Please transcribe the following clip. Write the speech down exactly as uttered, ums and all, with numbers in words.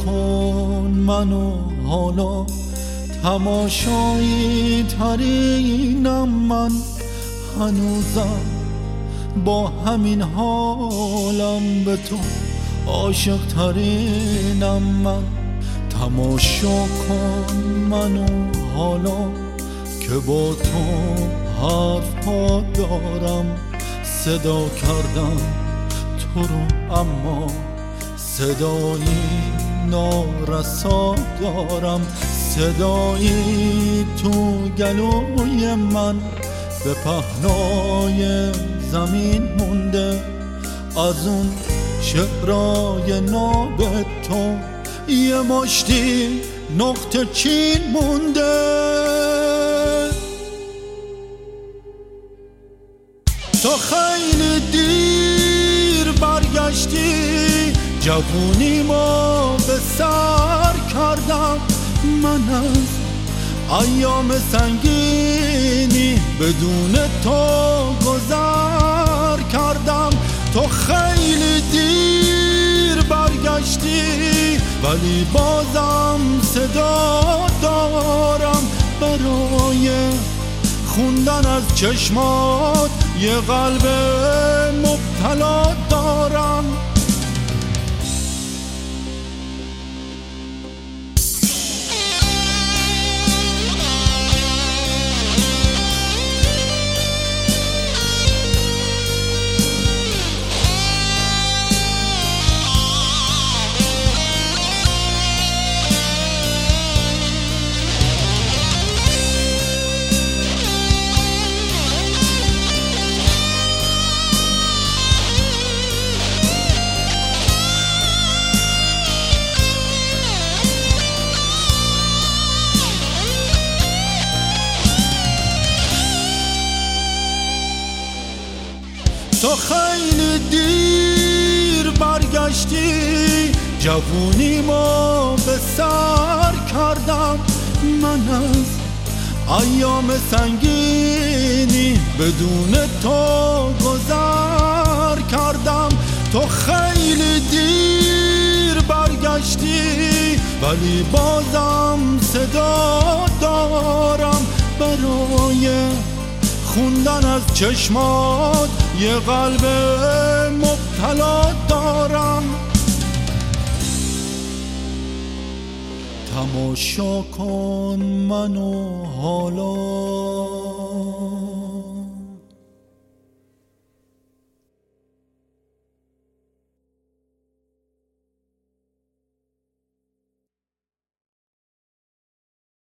کن منو حالا، تماشایی ترینم من هنوزم، با همین حالم به تو عاشق ترینم من. تماشا کن منو حالا که با تو حرف ها دارم، صدا کردم تو رو اما صدایی نارسا دارم، صدایی تو گلوی من به پهنای زمین مونده، از اون شعرهای ناب تو یه مشتی نقطه چین مونده. تو خیلی دیر برگشتی، جوونی ما به سر کردم، من از ایام سنگینی بدون تو گذر کردم. تو خیلی دیر برگشتی ولی بازم صدا دارم، برای خوندن از چشمات یه قلب مبتلا دارم. تو خیلی دیر برگشتی، جوونی ما به سر کردم، من از ایام سنگینی بدون تو گذر کردم. تو خیلی دیر برگشتی ولی بازم صدا دارم، برای خوندن از چشمات یه قلب مبتلا دارم. تماشا کن منو حالا